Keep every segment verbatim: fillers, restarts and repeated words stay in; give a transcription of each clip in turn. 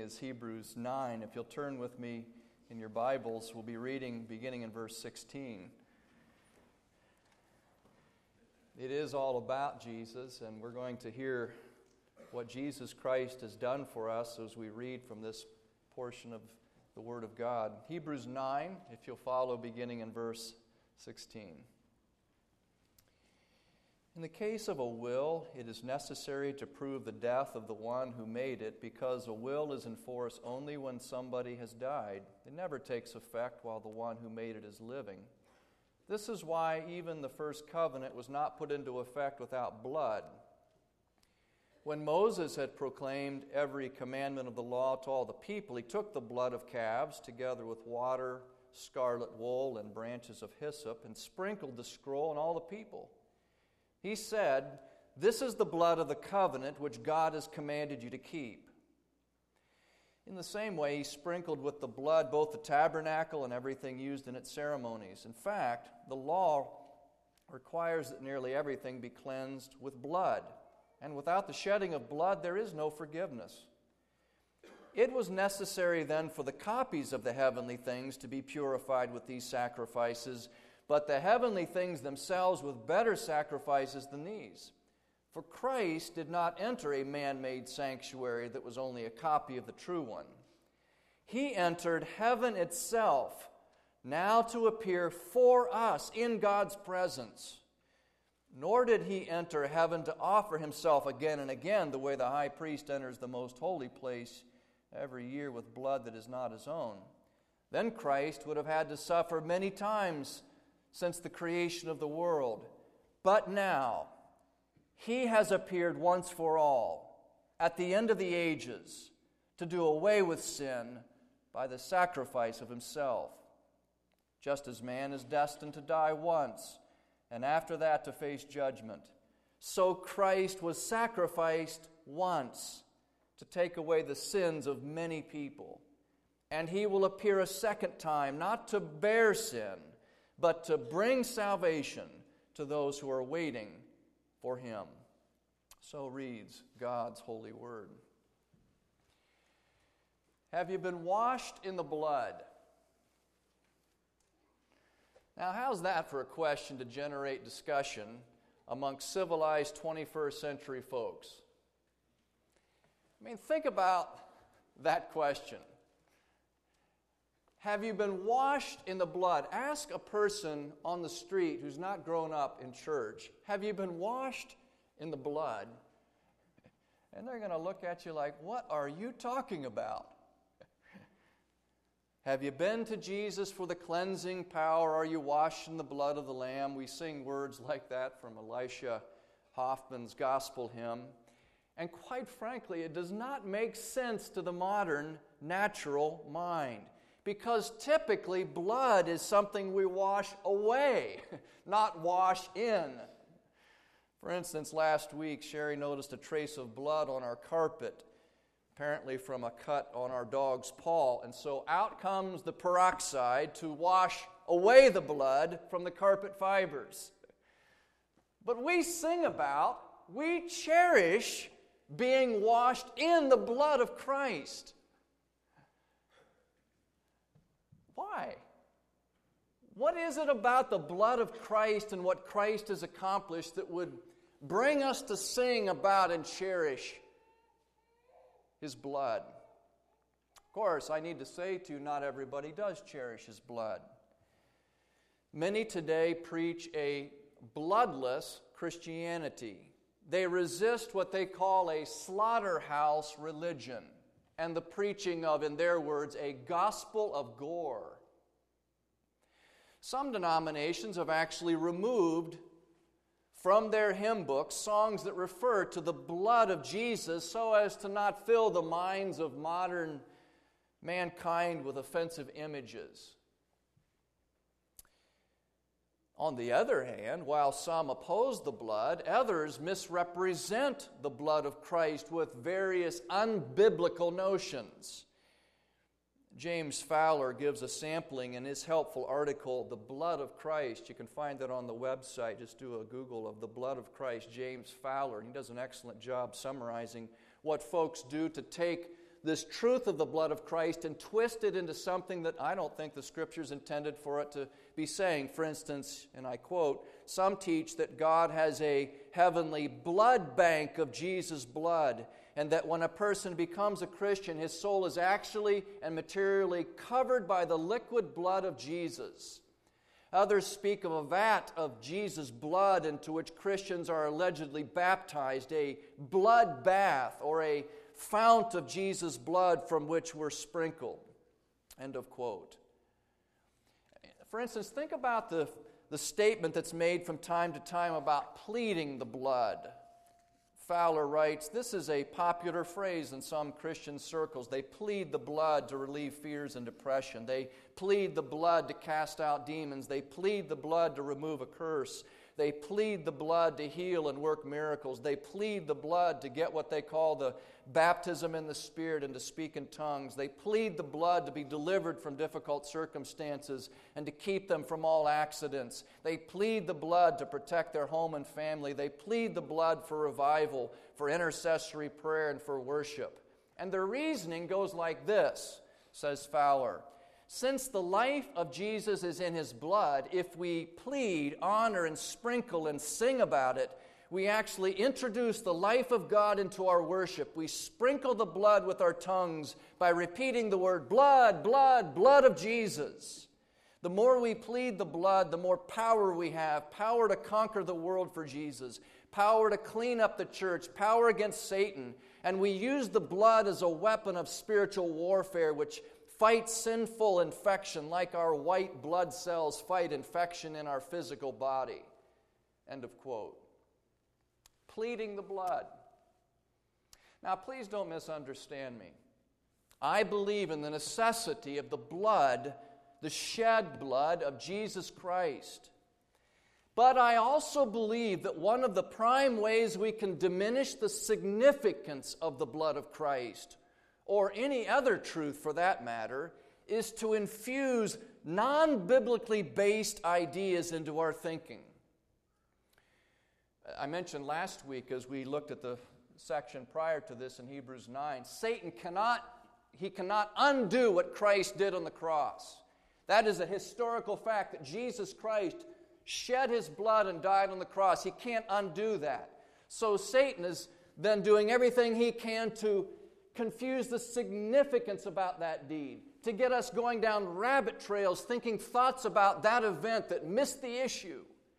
is Hebrews nine. If you'll turn with me in your Bibles, we'll be reading beginning in verse sixteen. It is all about Jesus, and we're going to hear what Jesus Christ has done for us as we read from this portion of the Word of God. Hebrews nine, if you'll follow, beginning in verse sixteen. In the case of a will, it is necessary to prove the death of the one who made it, because a will is in force only when somebody has died. It never takes effect while the one who made it is living. This is why even the first covenant was not put into effect without blood. When Moses had proclaimed every commandment of the law to all the people, he took the blood of calves together with water, scarlet wool, and branches of hyssop, and sprinkled the scroll on all the people. He said, "This is the blood of the covenant which God has commanded you to keep." In the same way, he sprinkled with the blood both the tabernacle and everything used in its ceremonies. In fact, the law requires that nearly everything be cleansed with blood, and without the shedding of blood, there is no forgiveness. It was necessary then for the copies of the heavenly things to be purified with these sacrifices, but the heavenly things themselves with better sacrifices than these. For Christ did not enter a man-made sanctuary that was only a copy of the true one. He entered heaven itself, now to appear for us in God's presence. Nor did he enter heaven to offer himself again and again, the way the high priest enters the most holy place every year with blood that is not his own. Then Christ would have had to suffer many times since the creation of the world. But now, he has appeared once for all, at the end of the ages, to do away with sin by the sacrifice of himself. Just as man is destined to die once, and after that to face judgment, so Christ was sacrificed once to take away the sins of many people. And he will appear a second time, not to bear sin, but to bring salvation to those who are waiting for him. So reads God's holy word. Have you been washed in the blood? Now, how's that for a question to generate discussion amongst civilized twenty-first century folks? I mean, think about that question. Have you been washed in the blood? Ask a person on the street who's not grown up in church, have you been washed in the blood? And they're going to look at you like, what are you talking about? Have you been to Jesus for the cleansing power? Are you washed in the blood of the Lamb? We sing words like that from Elisha Hoffman's gospel hymn. And quite frankly, it does not make sense to the modern natural mind. Because typically, blood is something we wash away, not wash in. For instance, last week, Sherry noticed a trace of blood on our carpet, apparently from a cut on our dog's paw. And so out comes the peroxide to wash away the blood from the carpet fibers. But we sing about, we cherish being washed in the blood of Christ. Why? What is it about the blood of Christ and what Christ has accomplished that would bring us to sing about and cherish his blood? Of course, I need to say to you, not everybody does cherish his blood. Many today preach a bloodless Christianity. They resist what they call a slaughterhouse religion and the preaching of, in their words, a gospel of gore. Some denominations have actually removed from their hymn books songs that refer to the blood of Jesus so as to not fill the minds of modern mankind with offensive images. On the other hand, while some oppose the blood, others misrepresent the blood of Christ with various unbiblical notions. James Fowler gives a sampling in his helpful article, The Blood of Christ. You can find that on the website. Just do a Google of The Blood of Christ, James Fowler. And he does an excellent job summarizing what folks do to take this truth of the blood of Christ and twist it into something that I don't think the Scriptures intended for it to be saying. For instance, and I quote, some teach that God has a heavenly blood bank of Jesus' blood, and that when a person becomes a Christian, his soul is actually and materially covered by the liquid blood of Jesus. Others speak of a vat of Jesus' blood into which Christians are allegedly baptized, a blood bath or a fount of Jesus' blood from which we're sprinkled. End of quote. For instance, think about the, the statement that's made from time to time about pleading the blood. Fowler writes, this is a popular phrase in some Christian circles. They plead the blood to relieve fears and depression. They plead the blood to cast out demons. They plead the blood to remove a curse. They plead the blood to heal and work miracles. They plead the blood to get what they call the baptism in the Spirit and to speak in tongues. They plead the blood to be delivered from difficult circumstances and to keep them from all accidents. They plead the blood to protect their home and family. They plead the blood for revival, for intercessory prayer, and for worship. And their reasoning goes like this, says Fowler. Since the life of Jesus is in His blood, if we plead, honor, and sprinkle and sing about it, we actually introduce the life of God into our worship. We sprinkle the blood with our tongues by repeating the word blood, blood, blood of Jesus. The more we plead the blood, the more power we have, power to conquer the world for Jesus, power to clean up the church, power against Satan. And we use the blood as a weapon of spiritual warfare, which fight sinful infection like our white blood cells fight infection in our physical body. End of quote. Pleading the blood. Now, please don't misunderstand me. I believe in the necessity of the blood, the shed blood of Jesus Christ. But I also believe that one of the prime ways we can diminish the significance of the blood of Christ, or any other truth for that matter, is to infuse non-biblically based ideas into our thinking. I mentioned last week as we looked at the section prior to this in Hebrews nine, Satan cannot, he cannot undo what Christ did on the cross. That is a historical fact that Jesus Christ shed His blood and died on the cross. He can't undo that. So Satan is then doing everything he can to confuse the significance about that deed, to get us going down rabbit trails, thinking thoughts about that event that missed the issue.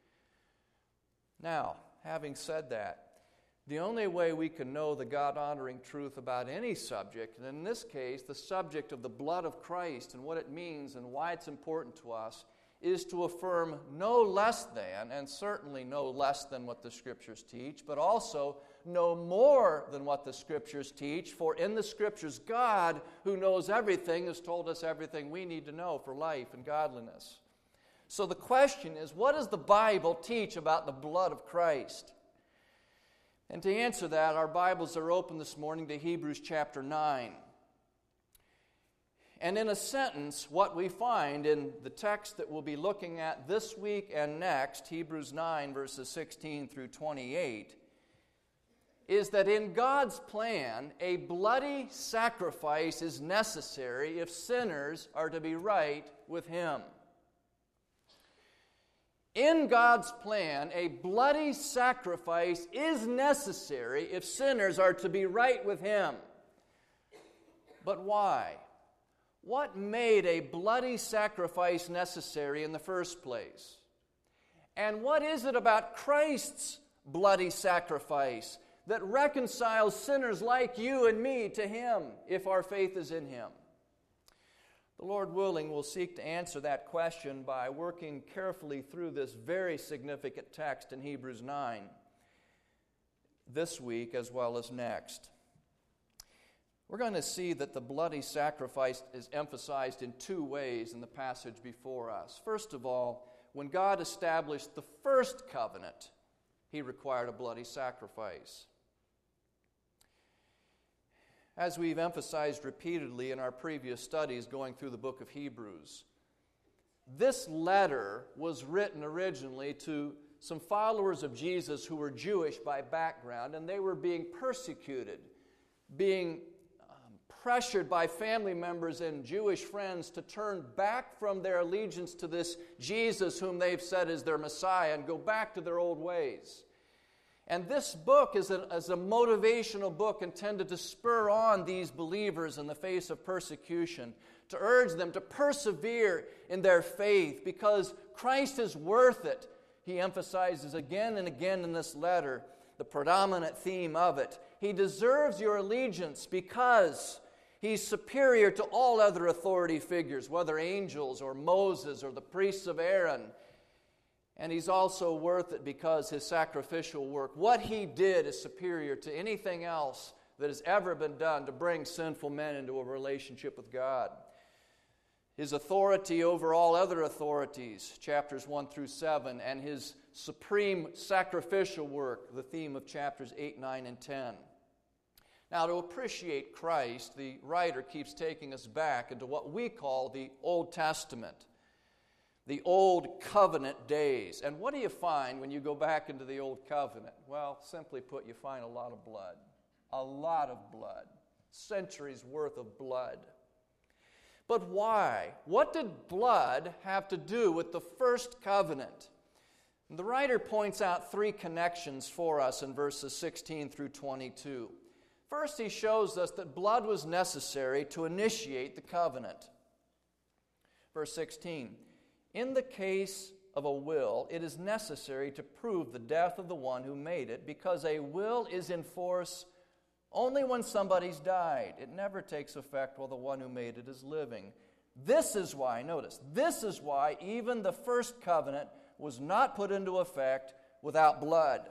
Now, having said that, the only way we can know the God-honoring truth about any subject, and in this case, the subject of the blood of Christ and what it means and why it's important to us, is to affirm no less than, and certainly no less than what the Scriptures teach, but also no more than what the Scriptures teach, for in the Scriptures, God, who knows everything, has told us everything we need to know for life and godliness. So the question is, what does the Bible teach about the blood of Christ? And to answer that, our Bibles are open this morning to Hebrews chapter nine. And in a sentence, what we find in the text that we'll be looking at this week and next, Hebrews nine, verses sixteen through twenty-eight, is that in God's plan, a bloody sacrifice is necessary if sinners are to be right with Him. In God's plan, a bloody sacrifice is necessary if sinners are to be right with Him. But why? What made a bloody sacrifice necessary in the first place? And what is it about Christ's bloody sacrifice that reconciles sinners like you and me to Him if our faith is in Him? The Lord willing, we'll seek to answer that question by working carefully through this very significant text in Hebrews nine this week as well as next. We're going to see that the bloody sacrifice is emphasized in two ways in the passage before us. First of all, when God established the first covenant, He required a bloody sacrifice. As we've emphasized repeatedly in our previous studies going through the book of Hebrews, this letter was written originally to some followers of Jesus who were Jewish by background, and they were being persecuted, being pressured by family members and Jewish friends to turn back from their allegiance to this Jesus whom they've said is their Messiah and go back to their old ways. And this book is a, is a motivational book intended to spur on these believers in the face of persecution, to urge them to persevere in their faith because Christ is worth it. He emphasizes again and again in this letter the predominant theme of it. He deserves your allegiance because He's superior to all other authority figures, whether angels or Moses or the priests of Aaron. And He's also worth it because His sacrificial work, what He did, is superior to anything else that has ever been done to bring sinful men into a relationship with God. His authority over all other authorities, chapters one through seven, and His supreme sacrificial work, the theme of chapters eight, nine, and ten. Now, to appreciate Christ, the writer keeps taking us back into what we call the Old Testament, the Old Covenant days. And what do you find when you go back into the Old Covenant? Well, simply put, you find a lot of blood. A lot of blood. Centuries worth of blood. But why? What did blood have to do with the first covenant? And the writer points out three connections for us in verses sixteen through twenty-two. First, he shows us that blood was necessary to initiate the covenant. Verse sixteen, in the case of a will, it is necessary to prove the death of the one who made it, because a will is in force only when somebody's died. It never takes effect while the one who made it is living. This is why, notice, this is why even the first covenant was not put into effect without blood.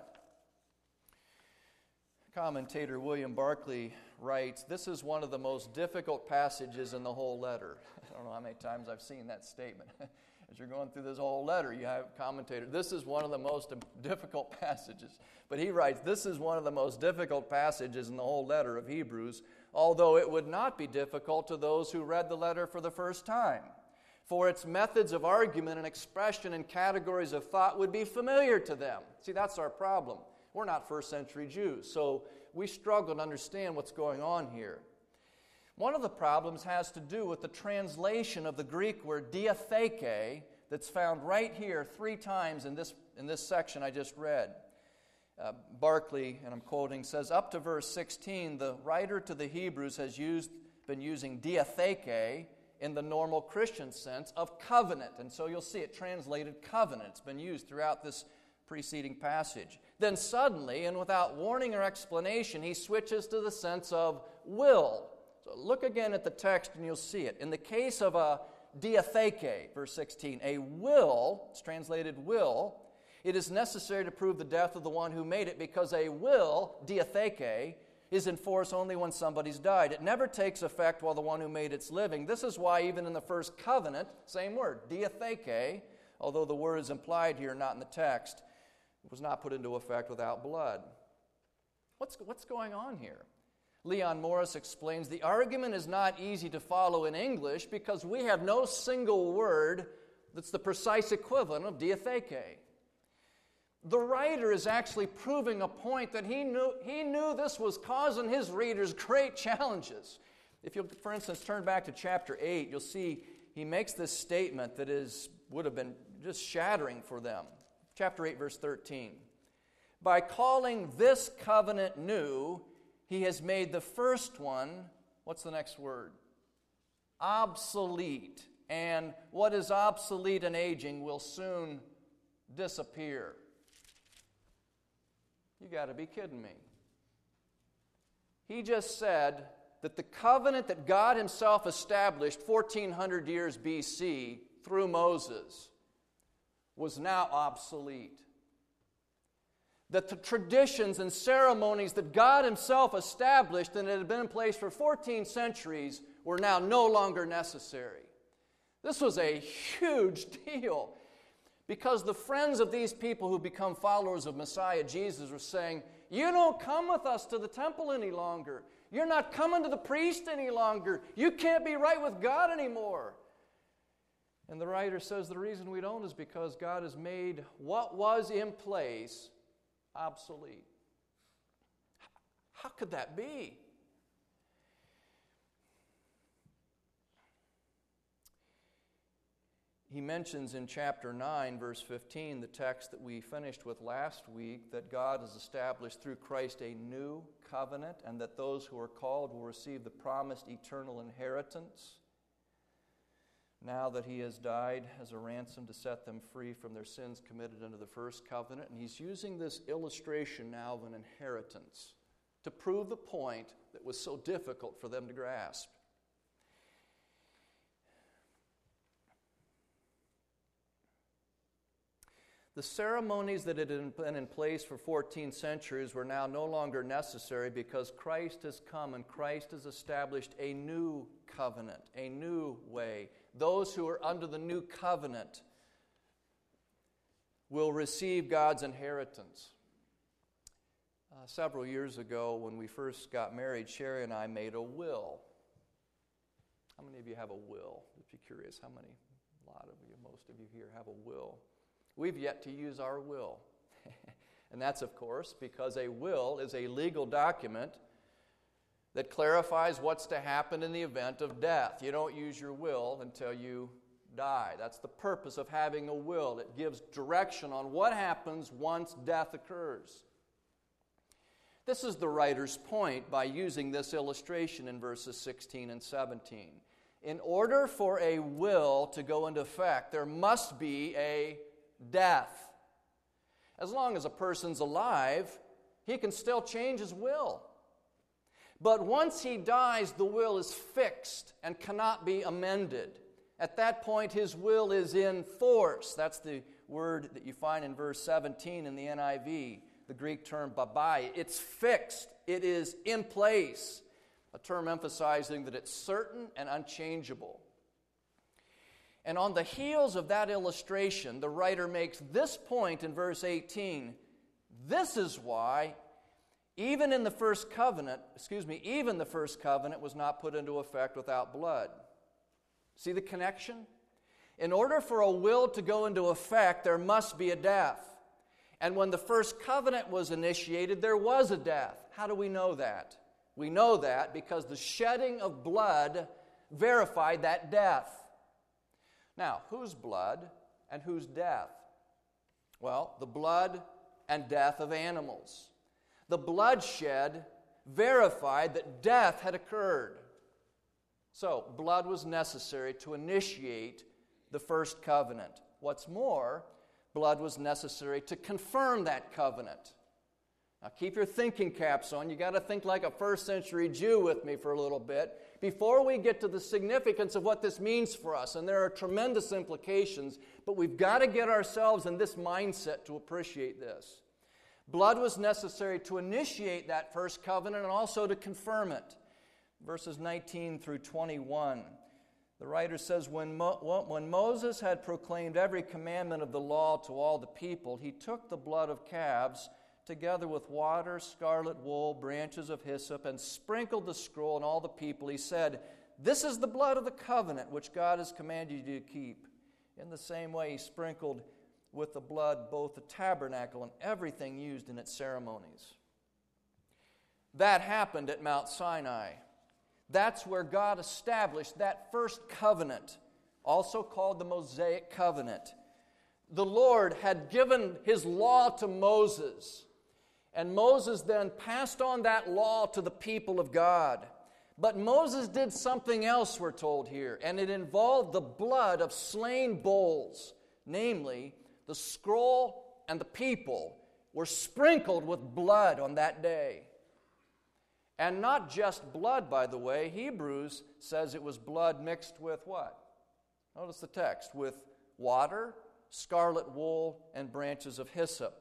Commentator William Barclay writes, this is one of the most difficult passages in the whole letter. I don't know how many times I've seen that statement. As you're going through this whole letter, you have a commentator. This is one of the most difficult passages. But he writes, this is one of the most difficult passages in the whole letter of Hebrews, although it would not be difficult to those who read the letter for the first time. For its methods of argument and expression and categories of thought would be familiar to them. See, that's our problem. We're not first century Jews, so we struggle to understand what's going on here. One of the problems has to do with the translation of the Greek word diatheke that's found right here three times in this, in this section I just read. Uh, Barclay, and I'm quoting, says, up to verse sixteen, the writer to the Hebrews has used, been using diatheke in the normal Christian sense of covenant. And so you'll see it translated covenant. It's been used throughout this preceding passage. Then suddenly, and without warning or explanation, he switches to the sense of will. So look again at the text and you'll see it. In the case of a diatheke, verse sixteen, a will, it's translated will, it is necessary to prove the death of the one who made it, because a will, diatheke, is in force only when somebody's died. It never takes effect while the one who made it's living. This is why even in the first covenant, same word, diatheke, although the word is implied here, not in the text, it was not put into effect without blood. What's, what's going on here? Leon Morris explains, the argument is not easy to follow in English because we have no single word that's the precise equivalent of diatheke. The writer is actually proving a point that he knew, he knew this was causing his readers great challenges. If you, for instance, turn back to chapter eight, you'll see he makes this statement that is would have been just shattering for them. Chapter eight, verse thirteen. By calling this covenant new, he has made the first one, what's the next word? Obsolete. And what is obsolete and aging will soon disappear. You got to be kidding me. He just said that the covenant that God himself established fourteen hundred years B C through Moses was now obsolete. That the traditions and ceremonies that God himself established and that had been in place for fourteen centuries were now no longer necessary. This was a huge deal, because the friends of these people who become followers of Messiah Jesus were saying, you don't come with us to the temple any longer. You're not coming to the priest any longer. You can't be right with God anymore. And the writer says the reason we don't is because God has made what was in place obsolete. How could that be? he mentions in chapter nine, verse fifteen, the text that we finished with last week, that God has established through Christ a new covenant, and that those who are called will receive the promised eternal inheritance, now that he has died as a ransom to set them free from their sins committed under the first covenant. And he's using this illustration now of an inheritance to prove the point that was so difficult for them to grasp. The ceremonies that had been in place for fourteen centuries were now no longer necessary because Christ has come and Christ has established a new covenant, a new way. Those who are under the new covenant will receive God's inheritance. Uh, several years ago, when we first got married, Sherry and I made a will. How many of you have a will? If you're curious, how many? A lot of you, most of you here have a will. We've yet to use our will. And that's, of course, because a will is a legal document that clarifies what's to happen in the event of death. You don't use your will until you die. That's the purpose of having a will. It gives direction on what happens once death occurs. This is the writer's point by using this illustration in verses sixteen and seventeen. In order for a will to go into effect, there must be a death. As long as a person's alive, he can still change his will. But once he dies, the will is fixed and cannot be amended. At that point, his will is in force. That's the word that you find in verse seventeen in the N I V, the Greek term babai. It's fixed. It is in place. A term emphasizing that it's certain and unchangeable. And on the heels of that illustration, the writer makes this point in verse eighteen. This is why even in the first covenant, excuse me, even the first covenant was not put into effect without blood. See the connection? In order for a will to go into effect, there must be a death. And when the first covenant was initiated, there was a death. How do we know that? We know that because the shedding of blood verified that death. Now, whose blood and whose death? Well, the blood and death of animals. The bloodshed verified that death had occurred. So, blood was necessary to initiate the first covenant. What's more, blood was necessary to confirm that covenant. Now, keep your thinking caps on. You got to think like a first century Jew with me for a little bit before we get to the significance of what this means for us. And there are tremendous implications, but we've got to get ourselves in this mindset to appreciate this. Blood was necessary to initiate that first covenant and also to confirm it. Verses nineteen through twenty-one. The writer says, when, Mo- when Moses had proclaimed every commandment of the law to all the people, he took the blood of calves together with water, scarlet wool, branches of hyssop, and sprinkled the scroll and all the people. He said, "This is the blood of the covenant which God has commanded you to keep." In the same way, he sprinkled with the blood both the tabernacle and everything used in its ceremonies. That happened at Mount Sinai. That's where God established that first covenant, also called the Mosaic covenant. The Lord had given his law to Moses, and Moses then passed on that law to the people of God. But Moses did something else, we're told here, and it involved the blood of slain bulls, namely, the scroll and the people were sprinkled with blood on that day. And not just blood, by the way. Hebrews says it was blood mixed with what? Notice the text. With water, scarlet wool, and branches of hyssop.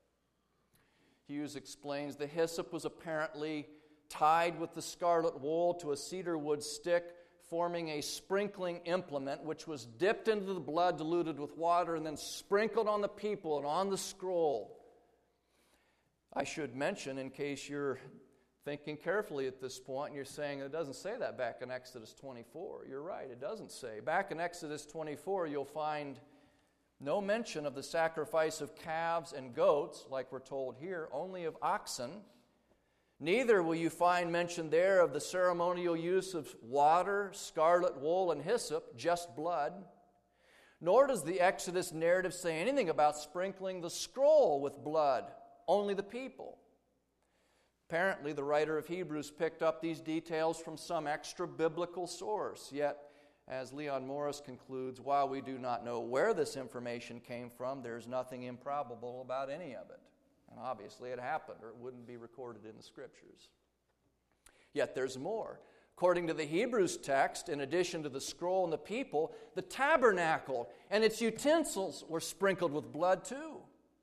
Hughes explains the hyssop was apparently tied with the scarlet wool to a cedar wood stick, forming a sprinkling implement which was dipped into the blood diluted with water and then sprinkled on the people and on the scroll. I should mention, in case you're thinking carefully at this point and you're saying it doesn't say that back in Exodus twenty-four. You're right, it doesn't say. Back in Exodus twenty-four, you'll find no mention of the sacrifice of calves and goats, like we're told here, only of oxen. Neither will you find mention there of the ceremonial use of water, scarlet wool, and hyssop, just blood. Nor does the Exodus narrative say anything about sprinkling the scroll with blood, only the people. Apparently, the writer of Hebrews picked up these details from some extra-biblical source. Yet, as Leon Morris concludes, while we do not know where this information came from, there's nothing improbable about any of it. And obviously it happened, or it wouldn't be recorded in the Scriptures. Yet there's more. According to the Hebrews text, in addition to the scroll and the people, the tabernacle and its utensils were sprinkled with blood too.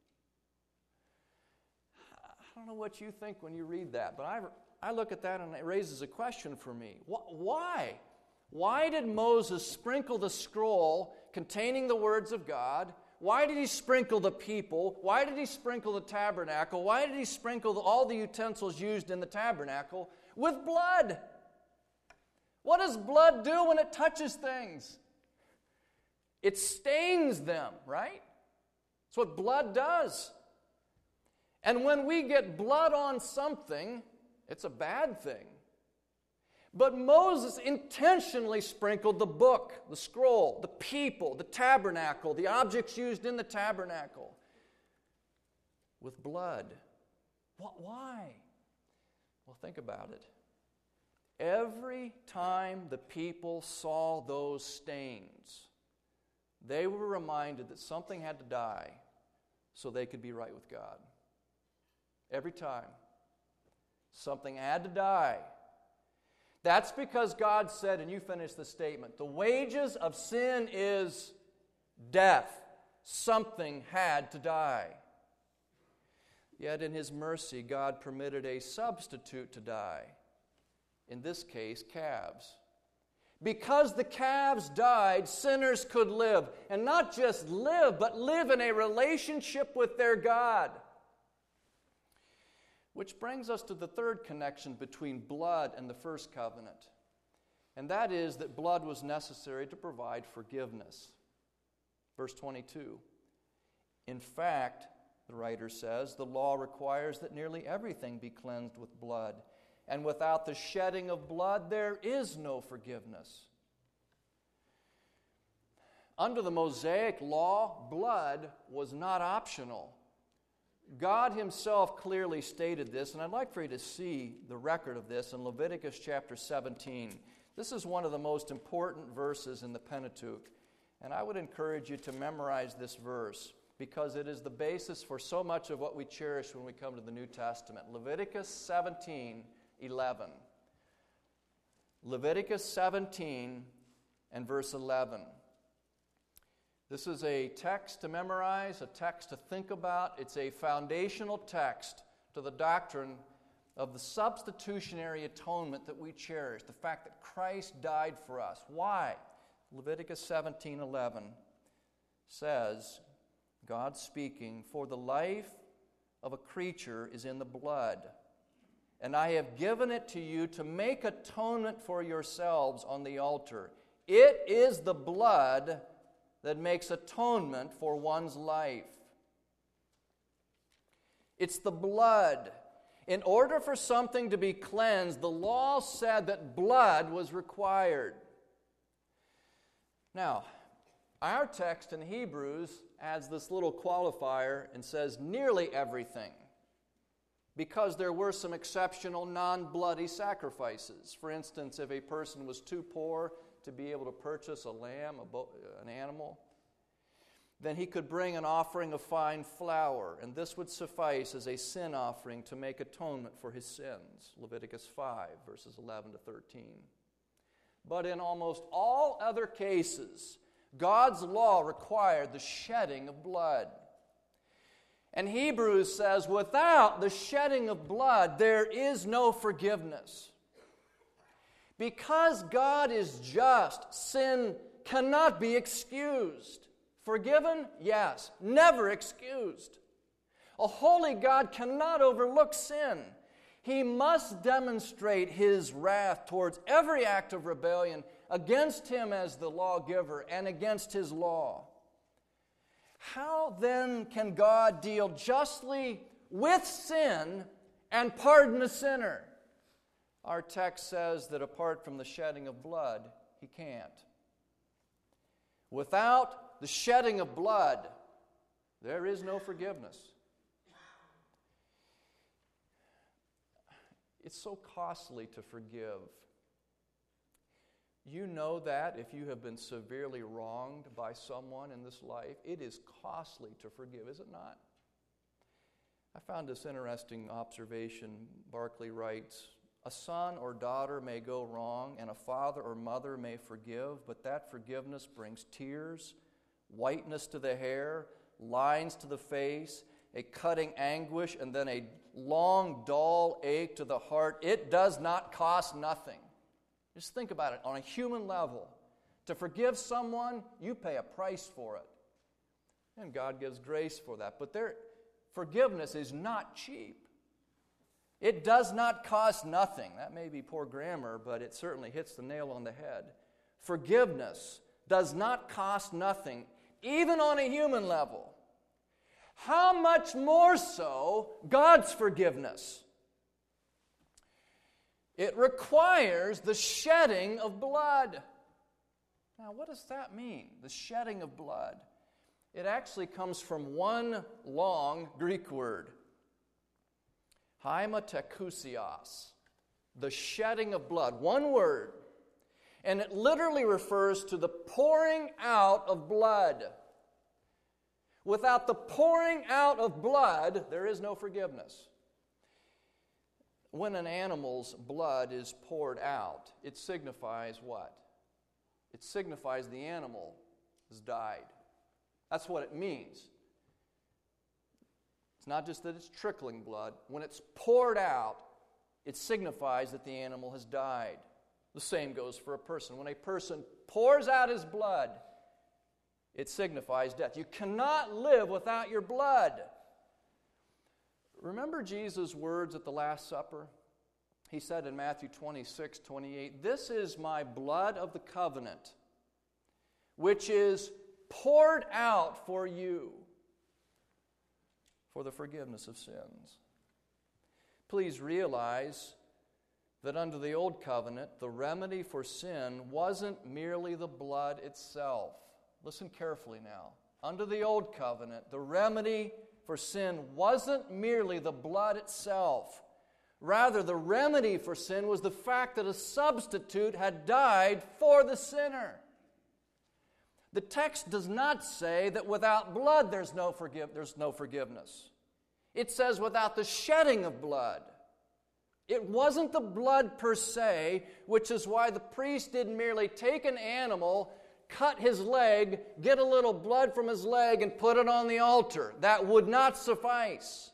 I don't know what you think when you read that, but I, I look at that and it raises a question for me. Why? Why did Moses sprinkle the scroll containing the words of God? Why did he sprinkle the people? Why did he sprinkle the tabernacle? Why did he sprinkle all the utensils used in the tabernacle with blood? What does blood do when it touches things? It stains them, right? That's what blood does. And when we get blood on something, it's a bad thing. But Moses intentionally sprinkled the book, the scroll, the people, the tabernacle, the objects used in the tabernacle with blood. What? Why? Well, think about it. Every time the people saw those stains, they were reminded that something had to die so they could be right with God. Every time. Something had to die. That's because God said, and you finish the statement, the wages of sin is death. Something had to die. Yet in His mercy, God permitted a substitute to die. In this case, calves. Because the calves died, sinners could live. And not just live, but live in a relationship with their God. Which brings us to the third connection between blood and the first covenant. And that is that blood was necessary to provide forgiveness. Verse twenty-two. In fact, the writer says, the law requires that nearly everything be cleansed with blood. And without the shedding of blood, there is no forgiveness. Under the Mosaic law, blood was not optional. God Himself clearly stated this, and I'd like for you to see the record of this in Leviticus chapter seventeen. This is one of the most important verses in the Pentateuch, and I would encourage you to memorize this verse because it is the basis for so much of what we cherish when we come to the New Testament. Leviticus seventeen eleven. Leviticus seventeen and verse eleven. This is a text to memorize, a text to think about. It's a foundational text to the doctrine of the substitutionary atonement that we cherish, the fact that Christ died for us. Why? Leviticus seventeen eleven says, God speaking, "For the life of a creature is in the blood, and I have given it to you to make atonement for yourselves on the altar. It is the blood that makes atonement for one's life." It's the blood. In order for something to be cleansed, the law said that blood was required. Now, our text in Hebrews adds this little qualifier and says nearly everything, because there were some exceptional non-bloody sacrifices. For instance, if a person was too poor to be able to purchase a lamb, a bo- an animal, then he could bring an offering of fine flour, and this would suffice as a sin offering to make atonement for his sins. Leviticus five, verses eleven to thirteen. But in almost all other cases, God's law required the shedding of blood. And Hebrews says, without the shedding of blood, there is no forgiveness. Because God is just, sin cannot be excused. Forgiven? Yes. Never excused. A holy God cannot overlook sin. He must demonstrate His wrath towards every act of rebellion against Him as the lawgiver and against His law. How then can God deal justly with sin and pardon a sinner? Our text says that apart from the shedding of blood, He can't. Without the shedding of blood, there is no forgiveness. It's so costly to forgive. You know that if you have been severely wronged by someone in this life, it is costly to forgive, is it not? I found this interesting observation. Barclay writes, "A son or daughter may go wrong, and a father or mother may forgive, but that forgiveness brings tears, whiteness to the hair, lines to the face, a cutting anguish, and then a long, dull ache to the heart. It does not cost nothing." Just think about it on a human level. To forgive someone, you pay a price for it. And God gives grace for that. But their forgiveness is not cheap. It does not cost nothing. That may be poor grammar, but it certainly hits the nail on the head. Forgiveness does not cost nothing, even on a human level. How much more so God's forgiveness? It requires the shedding of blood. Now, what does that mean, the shedding of blood? It actually comes from one long Greek word, haimatekousios, the shedding of blood, one word. And it literally refers to the pouring out of blood. Without the pouring out of blood, there is no forgiveness. When an animal's blood is poured out, it signifies what? It signifies the animal has died. That's what it means. It's not just that it's trickling blood. When it's poured out, it signifies that the animal has died. The same goes for a person. When a person pours out his blood, it signifies death. You cannot live without your blood. Remember Jesus' words at the Last Supper? He said in Matthew twenty-six, twenty-eight, "This is my blood of the covenant, which is poured out for you for the forgiveness of sins." Please realize that under the Old Covenant, the remedy for sin wasn't merely the blood itself. Listen carefully now. Under the Old Covenant, the remedy for sin wasn't merely the blood itself. Rather, the remedy for sin was the fact that a substitute had died for the sinner. The text does not say that without blood there's no forgive, there's no forgiveness. It says without the shedding of blood. It wasn't the blood per se, which is why the priest didn't merely take an animal, cut his leg, get a little blood from his leg, and put it on the altar. That would not suffice.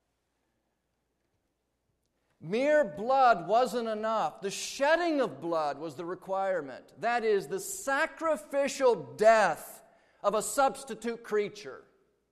Mere blood wasn't enough. The shedding of blood was the requirement. That is, the sacrificial death of a substitute creature.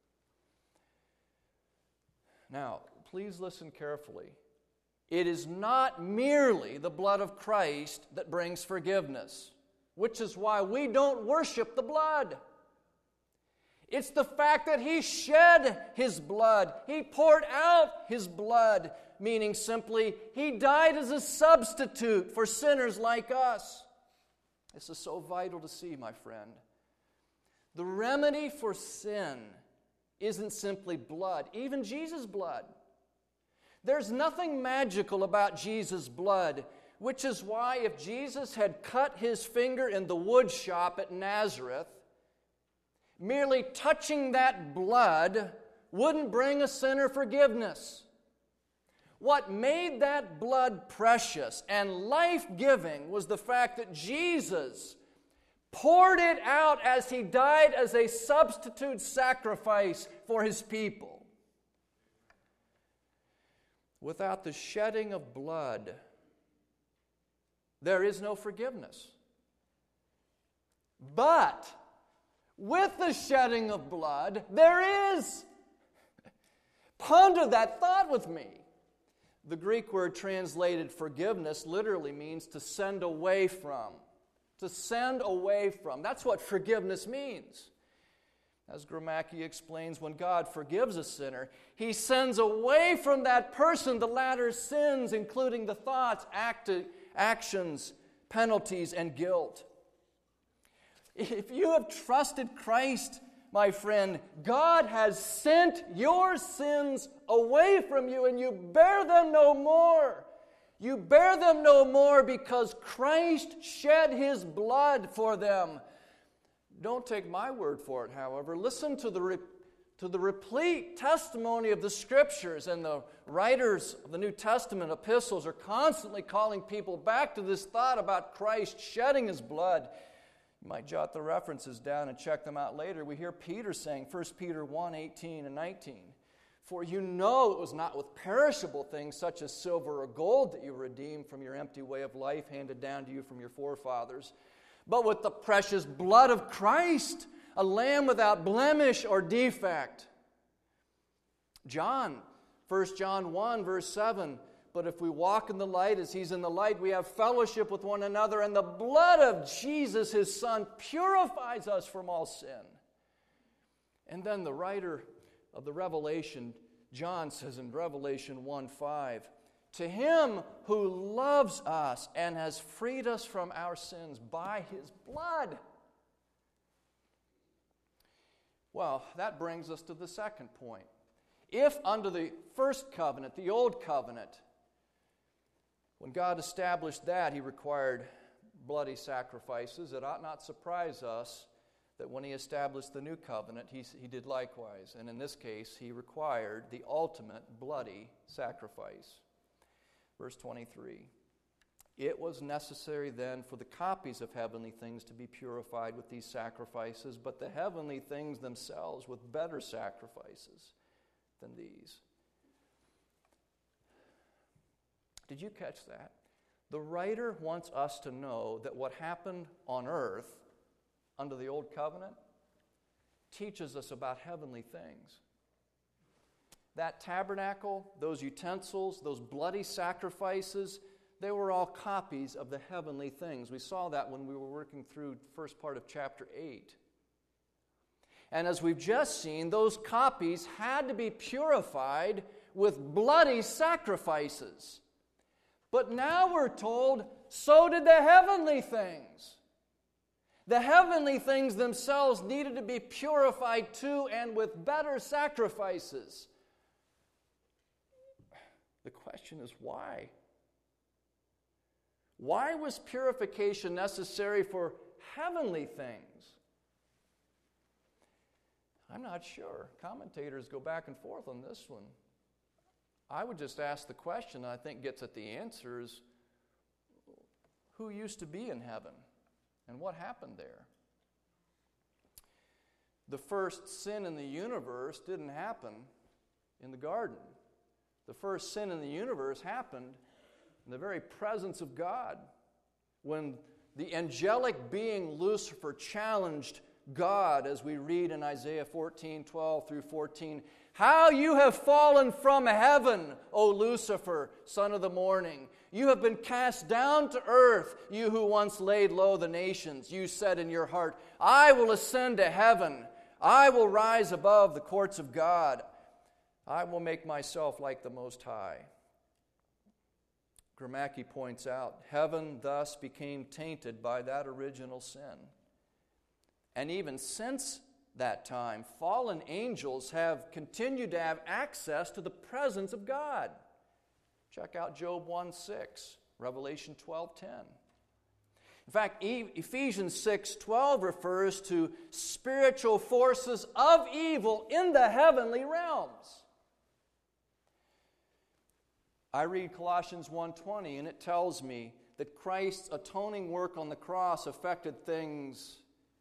Now, please listen carefully. It is not merely the blood of Christ that brings forgiveness, which is why we don't worship the blood. It's the fact that He shed His blood. He poured out His blood, meaning simply, He died as a substitute for sinners like us. This is so vital to see, my friend. The remedy for sin isn't simply blood, even Jesus' blood. There's nothing magical about Jesus' blood, which is why if Jesus had cut His finger in the wood shop at Nazareth, merely touching that blood wouldn't bring a sinner forgiveness. What made that blood precious and life-giving was the fact that Jesus poured it out as He died as a substitute sacrifice for His people. Without the shedding of blood, there is no forgiveness. But with the shedding of blood, there is. Ponder that thought with me. The Greek word translated forgiveness literally means to send away from. To send away from. That's what forgiveness means. As Gromacki explains, when God forgives a sinner, He sends away from that person the latter's sins, including the thoughts, act, actions, penalties, and guilt. If you have trusted Christ, my friend, God has sent your sins away from you, and you bear them no more. You bear them no more because Christ shed His blood for them. Don't take my word for it, however. Listen to the, re- to the replete testimony of the Scriptures, and the writers of the New Testament epistles are constantly calling people back to this thought about Christ shedding His blood. You might jot the references down and check them out later. We hear Peter saying, First Peter one, eighteen and nineteen, "For you know it was not with perishable things such as silver or gold that you were redeemed from your empty way of life handed down to you from your forefathers, but with the precious blood of Christ, a lamb without blemish or defect." John, First John one, verse seven, "But if we walk in the light as He's in the light, we have fellowship with one another, and the blood of Jesus, His Son, purifies us from all sin." And then the writer of the Revelation, John, says in Revelation one five, "To Him who loves us and has freed us from our sins by His blood." Well, that brings us to the second point. If under the first covenant, the old covenant, when God established that, He required bloody sacrifices, it ought not surprise us that when He established the new covenant, He, he did likewise. And in this case, He required the ultimate bloody sacrifice. Verse twenty-three, "It was necessary then for the copies of heavenly things to be purified with these sacrifices, but the heavenly things themselves with better sacrifices than these." Did you catch that? The writer wants us to know that what happened on earth under the old covenant teaches us about heavenly things. That tabernacle, those utensils, those bloody sacrifices, they were all copies of the heavenly things. We saw that when we were working through the first part of chapter eight. And as we've just seen, those copies had to be purified with bloody sacrifices. But now we're told, so did the heavenly things. The heavenly things themselves needed to be purified too, and with better sacrifices. The question is why? Why was purification necessary for heavenly things? I'm not sure. Commentators go back and forth on this one. I would just ask the question, and I think gets at the answer, is who used to be in heaven and what happened there? The first sin in the universe didn't happen in the garden. The first sin in the universe happened in the very presence of God, when the angelic being Lucifer challenged God, as we read in Isaiah fourteen, twelve through fourteen, "How you have fallen from heaven, O Lucifer, son of the morning. You have been cast down to earth, you who once laid low the nations. You said in your heart, I will ascend to heaven. I will rise above the courts of God. I will make myself like the Most High." Gramacki points out, heaven thus became tainted by that original sin. And even since that time, fallen angels have continued to have access to the presence of God. Check out Job one six, Revelation twelve ten. In fact, Ephesians six twelve refers to spiritual forces of evil in the heavenly realms. I read Colossians one twenty, and it tells me that Christ's atoning work on the cross affected things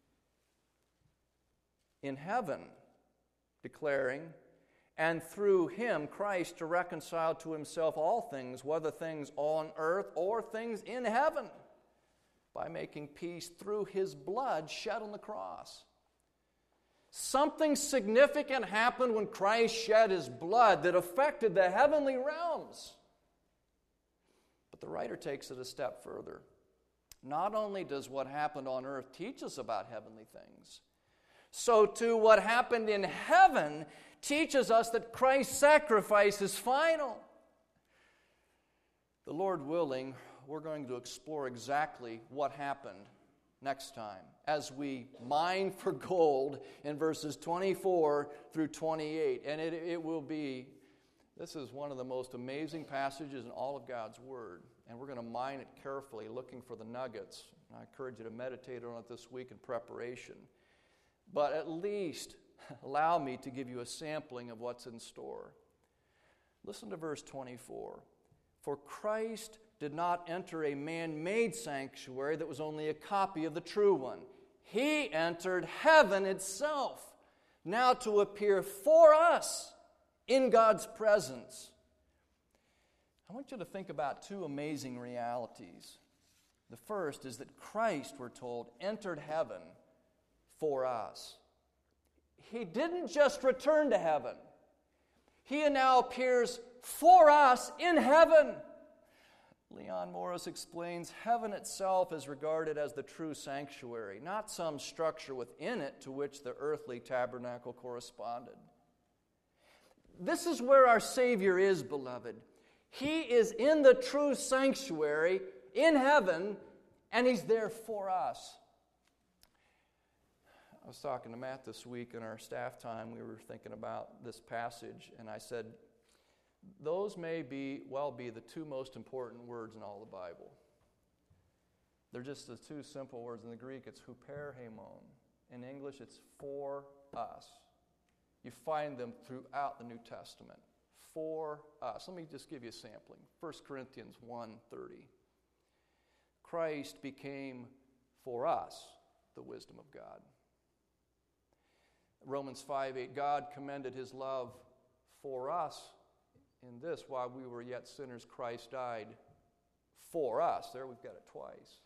in heaven, declaring, "And through Him, Christ, to reconcile to Himself all things, whether things on earth or things in heaven, by making peace through His blood shed on the cross." Something significant happened when Christ shed His blood that affected the heavenly realms. But the writer takes it a step further. Not only does what happened on earth teach us about heavenly things, so too what happened in heaven teaches us that Christ's sacrifice is final. The Lord willing, we're going to explore exactly what happened next time as we mine for gold in verses twenty-four through twenty-eight. And it, it will be, this is one of the most amazing passages in all of God's Word. And we're going to mine it carefully, looking for the nuggets. And I encourage you to meditate on it this week in preparation. But at least allow me to give you a sampling of what's in store. Listen to verse twenty-four. For Christ did not enter a man-made sanctuary that was only a copy of the true one. He entered heaven itself, now to appear for us in God's presence. I want you to think about two amazing realities. The first is that Christ, we're told, entered heaven for us. He didn't just return to heaven. He now appears for us in heaven. Leon Morris explains, heaven itself is regarded as the true sanctuary, not some structure within it to which the earthly tabernacle corresponded. This is where our Savior is, beloved. He is in the true sanctuary in heaven, and He's there for us. I was talking to Matt this week in our staff time. We were thinking about this passage, and I said, those may be, well be the two most important words in all the Bible. They're just the two simple words. In the Greek, it's huperhaimon. In English, it's for us. You find them throughout the New Testament. For us. Let me just give you a sampling. First Corinthians one thirty. Christ became for us the wisdom of God. Romans five eight. God commended His love for us in this, while we were yet sinners, Christ died for us. There we've got it twice.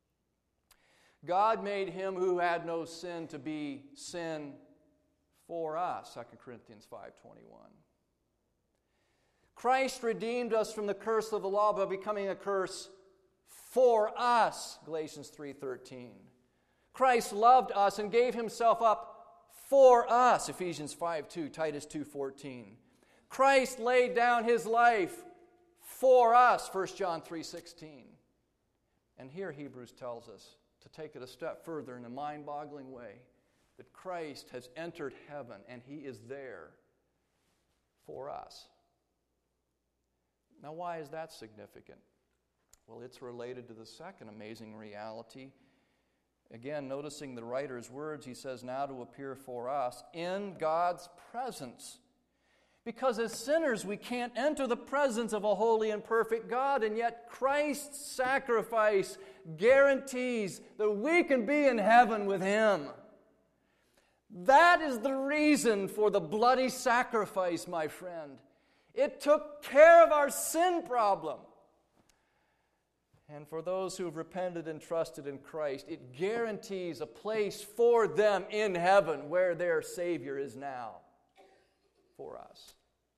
God made Him who had no sin to be sin for us. Second Corinthians five twenty-one. Christ redeemed us from the curse of the law by becoming a curse for us. Galatians three thirteen. Christ loved us and gave Himself up for us. Ephesians five two, Titus two fourteen. Christ laid down His life for us, First John three sixteen. And here Hebrews tells us to take it a step further in a mind-boggling way, that Christ has entered heaven and He is there for us. Now, why is that significant? Well, it's related to the second amazing reality. Again, noticing the writer's words, he says, now to appear for us in God's presence. Because as sinners, we can't enter the presence of a holy and perfect God, and yet Christ's sacrifice guarantees that we can be in heaven with Him. That is the reason for the bloody sacrifice, my friend. It took care of our sin problem. And for those who have repented and trusted in Christ, it guarantees a place for them in heaven where their Savior is now for us.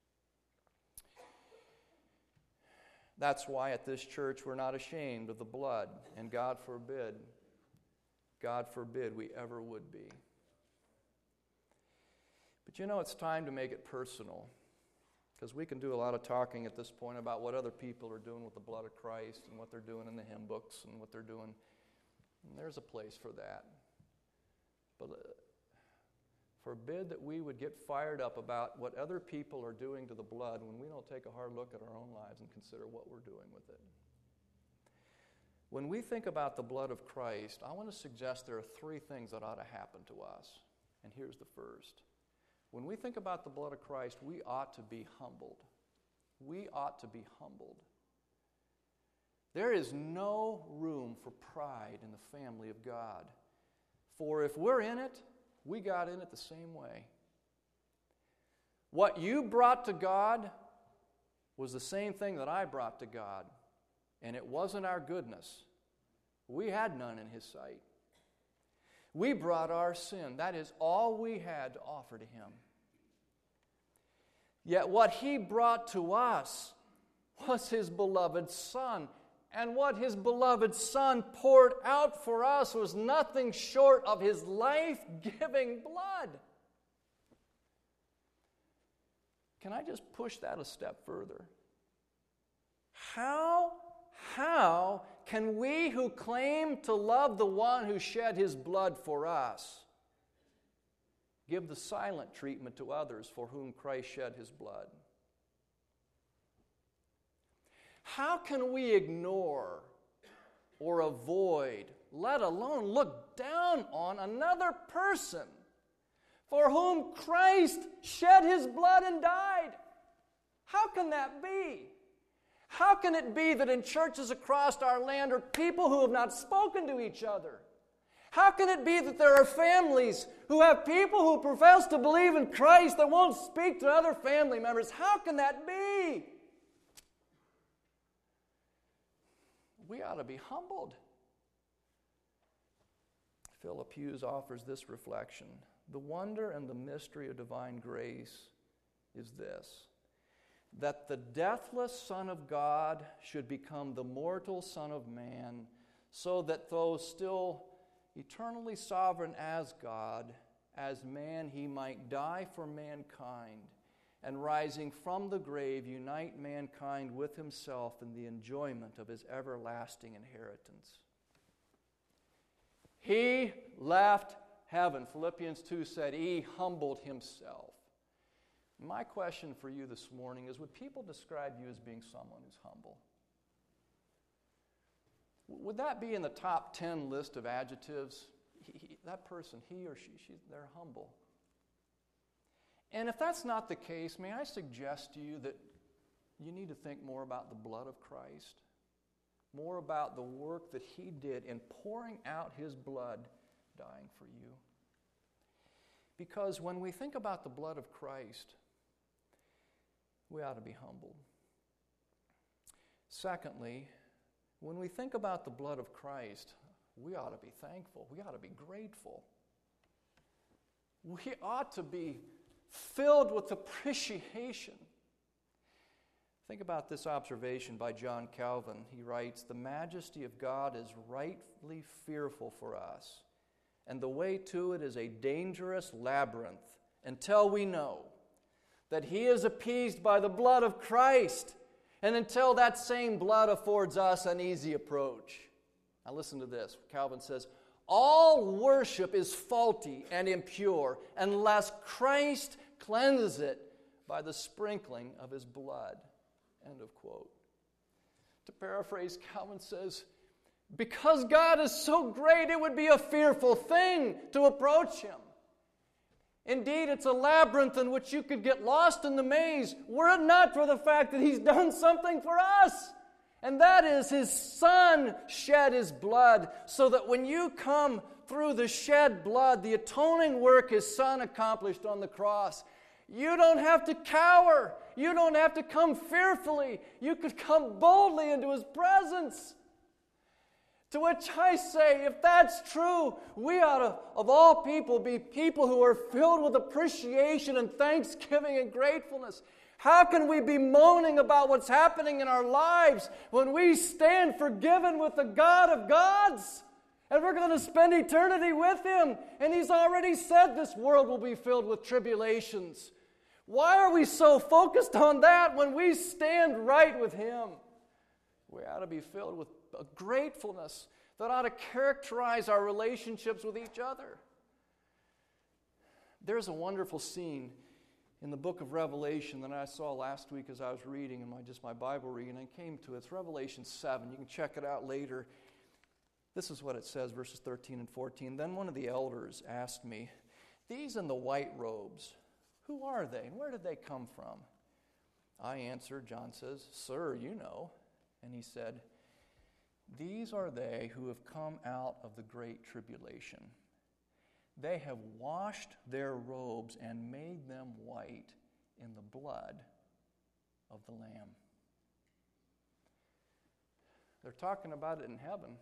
That's why at this church we're not ashamed of the blood, and God forbid, God forbid we ever would be. But you know, it's time to make it personal, because we can do a lot of talking at this point about what other people are doing with the blood of Christ and what they're doing in the hymn books and what they're doing. And there's a place for that. But uh, forbid that we would get fired up about what other people are doing to the blood when we don't take a hard look at our own lives and consider what we're doing with it. When we think about the blood of Christ, I want to suggest there are three things that ought to happen to us. And here's the first. When we think about the blood of Christ, we ought to be humbled. We ought to be humbled. There is no room for pride in the family of God. For if we're in it, we got in it the same way. What you brought to God was the same thing that I brought to God. And it wasn't our goodness. We had none in His sight. We brought our sin. That is all we had to offer to Him. Yet what He brought to us was His beloved Son. And what His beloved Son poured out for us was nothing short of His life-giving blood. Can I just push that a step further? How, how can we who claim to love the one who shed his blood for us give the silent treatment to others for whom Christ shed his blood? How can we ignore or avoid, let alone look down on another person for whom Christ shed his blood and died? How can that be? How can it be that in churches across our land are people who have not spoken to each other? How can it be that there are families who have people who profess to believe in Christ that won't speak to other family members? How can that be? We ought to be humbled. Philip Hughes offers this reflection. The wonder and the mystery of divine grace is this: that the deathless Son of God should become the mortal Son of Man, so that though still eternally sovereign as God, as man he might die for mankind, and rising from the grave unite mankind with himself in the enjoyment of his everlasting inheritance. He left heaven. Philippians two said he humbled himself. My question for you this morning is, would people describe you as being someone who's humble? Would that be in the top ten list of adjectives? He, he, that person, he or she, she, they're humble. And if that's not the case, may I suggest to you that you need to think more about the blood of Christ, more about the work that he did in pouring out his blood, dying for you. Because when we think about the blood of Christ, we ought to be humbled. Secondly, when we think about the blood of Christ, we ought to be thankful. We ought to be grateful. We ought to be filled with appreciation. Think about this observation by John Calvin. He writes, "The majesty of God is rightly fearful for us, and the way to it is a dangerous labyrinth, until we know that he is appeased by the blood of Christ, and until that same blood affords us an easy approach." Now listen to this. Calvin says, "All worship is faulty and impure unless Christ cleanses it by the sprinkling of his blood." End of quote. To paraphrase, Calvin says, because God is so great, it would be a fearful thing to approach him. Indeed, it's a labyrinth in which you could get lost in the maze, were it not for the fact that he's done something for us. And that is, his Son shed his blood, so that when you come through the shed blood, the atoning work his Son accomplished on the cross, you don't have to cower. You don't have to come fearfully. You could come boldly into his presence. To which I say, if that's true, we ought to, of all people, be people who are filled with appreciation and thanksgiving and gratefulness. How can we be moaning about what's happening in our lives when we stand forgiven with the God of gods? And we're going to spend eternity with him. And he's already said this world will be filled with tribulations. Why are we so focused on that when we stand right with him? We ought to be filled with a gratefulness that ought to characterize our relationships with each other. There's a wonderful scene in the book of Revelation that I saw last week as I was reading in my just my Bible reading, and I came to it. It's Revelation seven. You can check it out later. This is what it says, verses thirteen and fourteen. "Then one of the elders asked me, 'These in the white robes, who are they, and where did they come from?' I answered," John says, "Sir, you know." And he said, "These are they who have come out of the great tribulation. They have washed their robes and made them white in the blood of the Lamb." They're talking about it in heaven.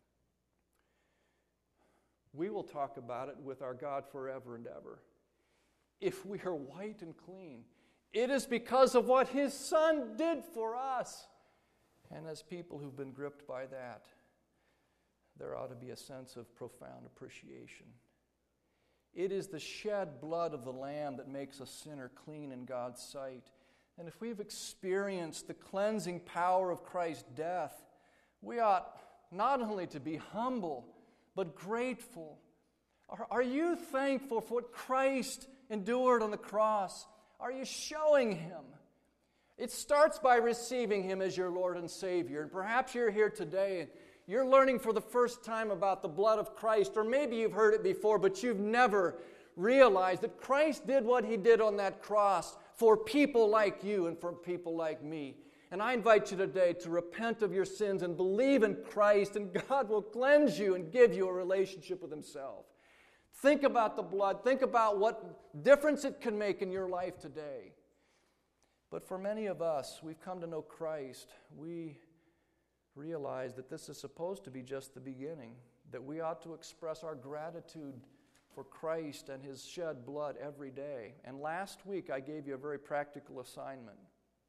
We will talk about it with our God forever and ever. If we are white and clean, it is because of what his Son did for us. And as people who've been gripped by that, there ought to be a sense of profound appreciation. It is the shed blood of the Lamb that makes a sinner clean in God's sight. And if we've experienced the cleansing power of Christ's death, we ought not only to be humble, but grateful. Are, are you thankful for what Christ endured on the cross? Are you showing Him? It starts by receiving Him as your Lord and Savior. And perhaps you're here today and you're learning for the first time about the blood of Christ, or maybe you've heard it before, but you've never realized that Christ did what He did on that cross for people like you and for people like me. And I invite you today to repent of your sins and believe in Christ, and God will cleanse you and give you a relationship with Himself. Think about the blood. Think about what difference it can make in your life today. But for many of us, we've come to know Christ. We realize that this is supposed to be just the beginning, that we ought to express our gratitude for Christ and His shed blood every day. And last week, I gave you a very practical assignment.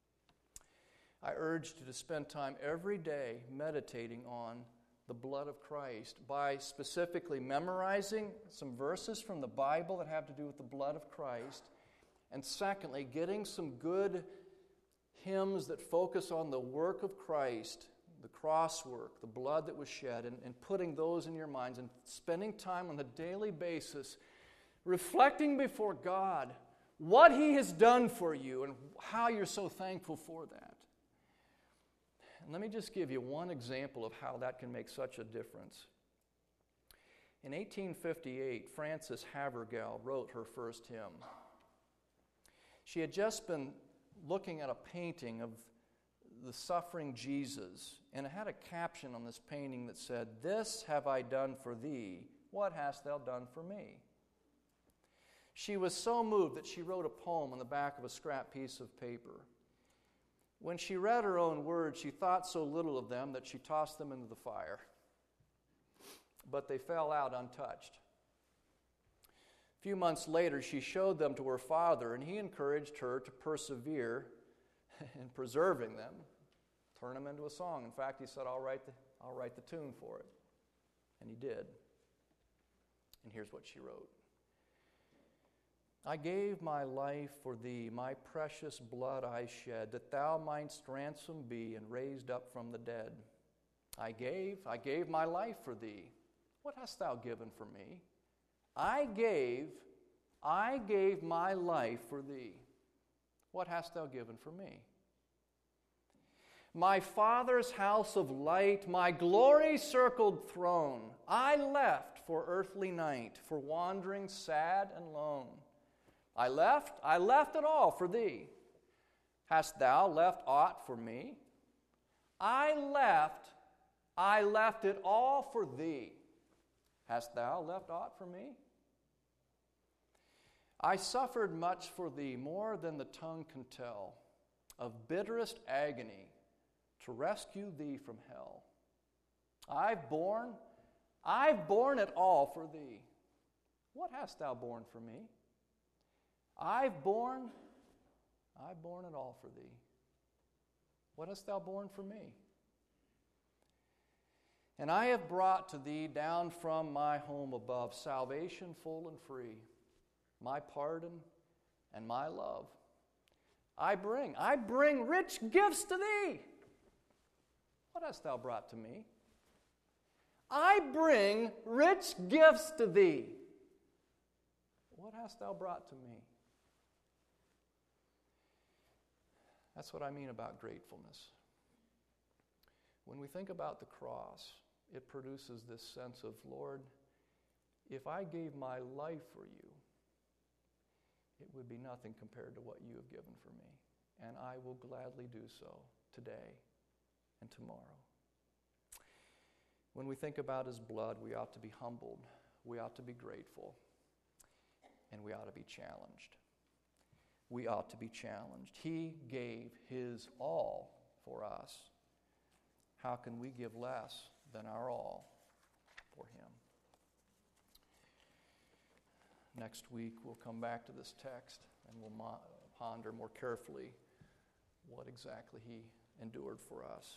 I urged you to spend time every day meditating on the blood of Christ by specifically memorizing some verses from the Bible that have to do with the blood of Christ, and secondly, getting some good hymns that focus on the work of Christ, the cross work, the blood that was shed, and, and putting those in your minds and spending time on a daily basis reflecting before God what He has done for you and how you're so thankful for that. And let me just give you one example of how that can make such a difference. In eighteen fifty-eight, Frances Havergal wrote her first hymn. She had just been looking at a painting of the suffering Jesus, and it had a caption on this painting that said, "This have I done for thee, what hast thou done for me?" She was so moved that she wrote a poem on the back of a scrap piece of paper. When she read her own words, she thought so little of them that she tossed them into the fire. But they fell out untouched. A few months later, she showed them to her father, and he encouraged her to persevere in preserving them, turn them into a song. In fact, he said, I'll write the, I'll write the tune for it. And he did. And here's what she wrote. I gave my life for thee, my precious blood I shed, that thou mightst ransom be and raised up from the dead. I gave, I gave my life for thee. What hast thou given for me? I gave, I gave my life for thee. What hast thou given for me? My Father's house of light, my glory-circled throne, I left for earthly night, for wandering sad and lone. I left, I left it all for thee. Hast thou left aught for me? I left, I left it all for thee. Hast thou left aught for me? I suffered much for thee, more than the tongue can tell, of bitterest agony, to rescue thee from hell. I've borne, I've borne it all for thee. What hast thou borne for me? I've borne, I've borne it all for thee. What hast thou borne for me? And I have brought to thee down from my home above salvation full and free, my pardon and my love. I bring, I bring rich gifts to thee. What hast thou brought to me? I bring rich gifts to thee. What hast thou brought to me? That's what I mean about gratefulness. When we think about the cross, it produces this sense of, Lord, if I gave my life for you, it would be nothing compared to what you have given for me. And I will gladly do so today and tomorrow. When we think about His blood, we ought to be humbled, we ought to be grateful, and we ought to be challenged. We ought to be challenged. He gave His all for us. How can we give less than our all for Him? Next week, we'll come back to this text and we'll mo- ponder more carefully what exactly He endured for us.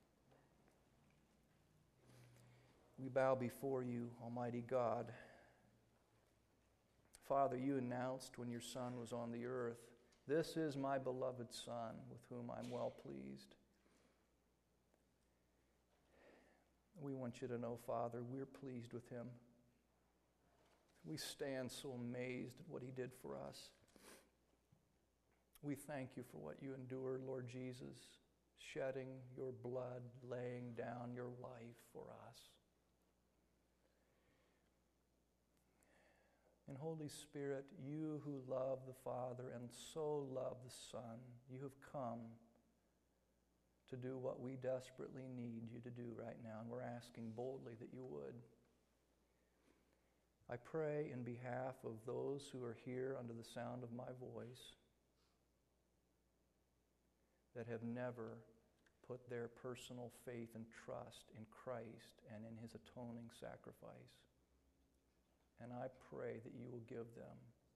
We bow before you, Almighty God. Father, you announced when your Son was on the earth, "This is my beloved Son, with whom I'm well pleased." We want you to know, Father, we're pleased with him. We stand so amazed at what he did for us. We thank you for what you endured, Lord Jesus, shedding your blood, laying down your life for us. And Holy Spirit, you who love the Father and so love the Son, you have come to do what we desperately need you to do right now, and we're asking boldly that you would. I pray in behalf of those who are here under the sound of my voice that have never put their personal faith and trust in Christ and in his atoning sacrifice. And I pray that you will give them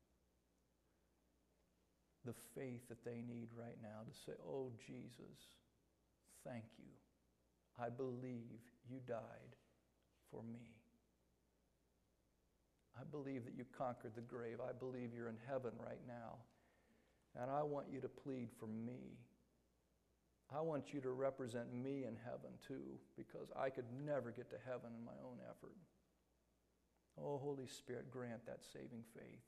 the faith that they need right now to say, oh, Jesus, thank you. I believe you died for me. I believe that you conquered the grave. I believe you're in heaven right now. And I want you to plead for me. I want you to represent me in heaven too, because I could never get to heaven in my own effort. Oh, Holy Spirit, grant that saving faith.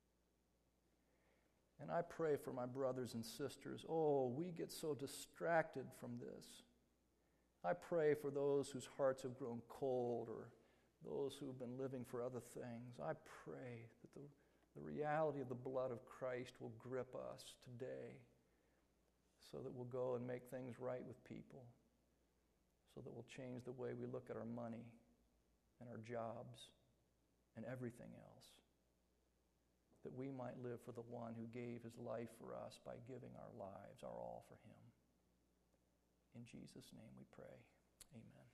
And I pray for my brothers and sisters. Oh, we get so distracted from this. I pray for those whose hearts have grown cold or those who've been living for other things. I pray that the, the reality of the blood of Christ will grip us today so that we'll go and make things right with people, so that we'll change the way we look at our money and our jobs and everything else, that we might live for the one who gave his life for us by giving our lives, our all for him. In Jesus' name we pray. Amen.